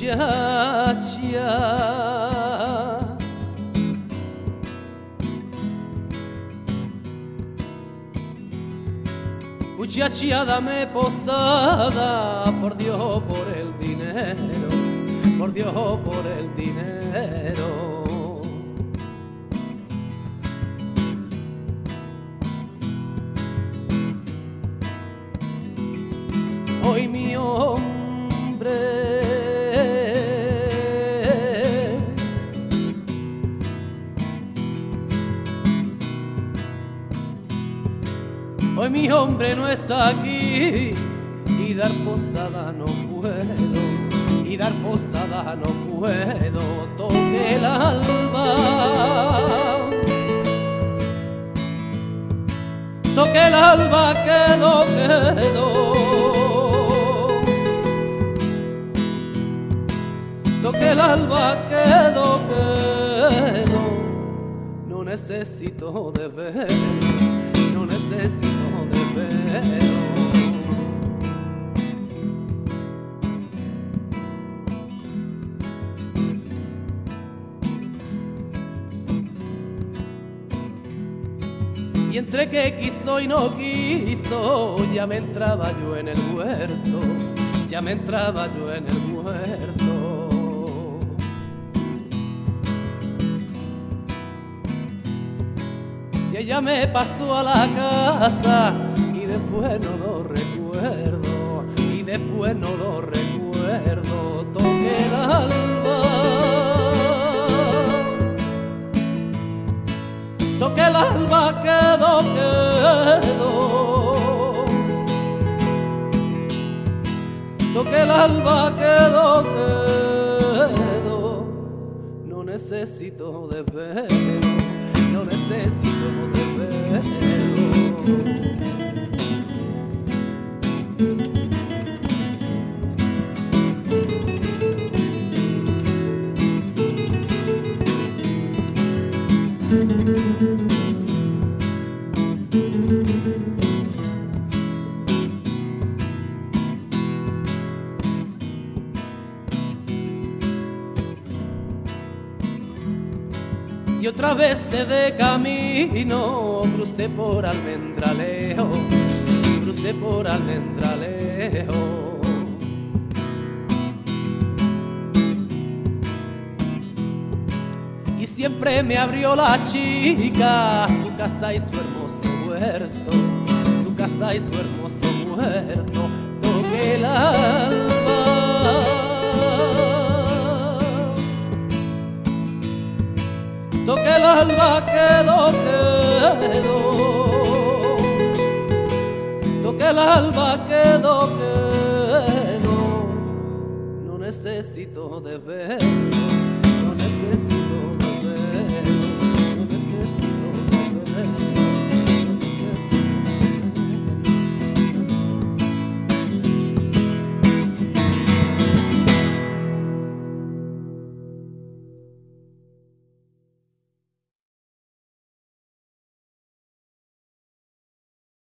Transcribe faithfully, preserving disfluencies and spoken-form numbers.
muchacha. Muchacha, dame posada, por Dios, por el dinero, por Dios, por el dinero. Hoy mi hombre Hoy mi hombre no está aquí y dar posada no puedo, y dar posada no puedo. Toque el alba, toque el alba, quedo, quedo. Toque el alba, quedo, quedo. No necesito de ver, no necesito de ver. Y entre que quiso y no quiso, ya me entraba yo en el huerto, ya me entraba yo en el huerto. Y ella me pasó a la casa y después no lo recuerdo, y después no lo recuerdo. Toque el alba, toque el alba, quedo, quedo. Toque el alba, quedo, quedo. No necesito de verlo, no necesito de verlo. Y otra vez se de camino, crucé por Almendralejo, crucé por Almendralejo. Y siempre me abrió la chica su casa y su hermoso huerto, su casa y su hermoso huerto. Toque el alba, toque el alba, quedo, quedo. Toque el alba, quedo, quedo. No necesito de verlo, no necesito de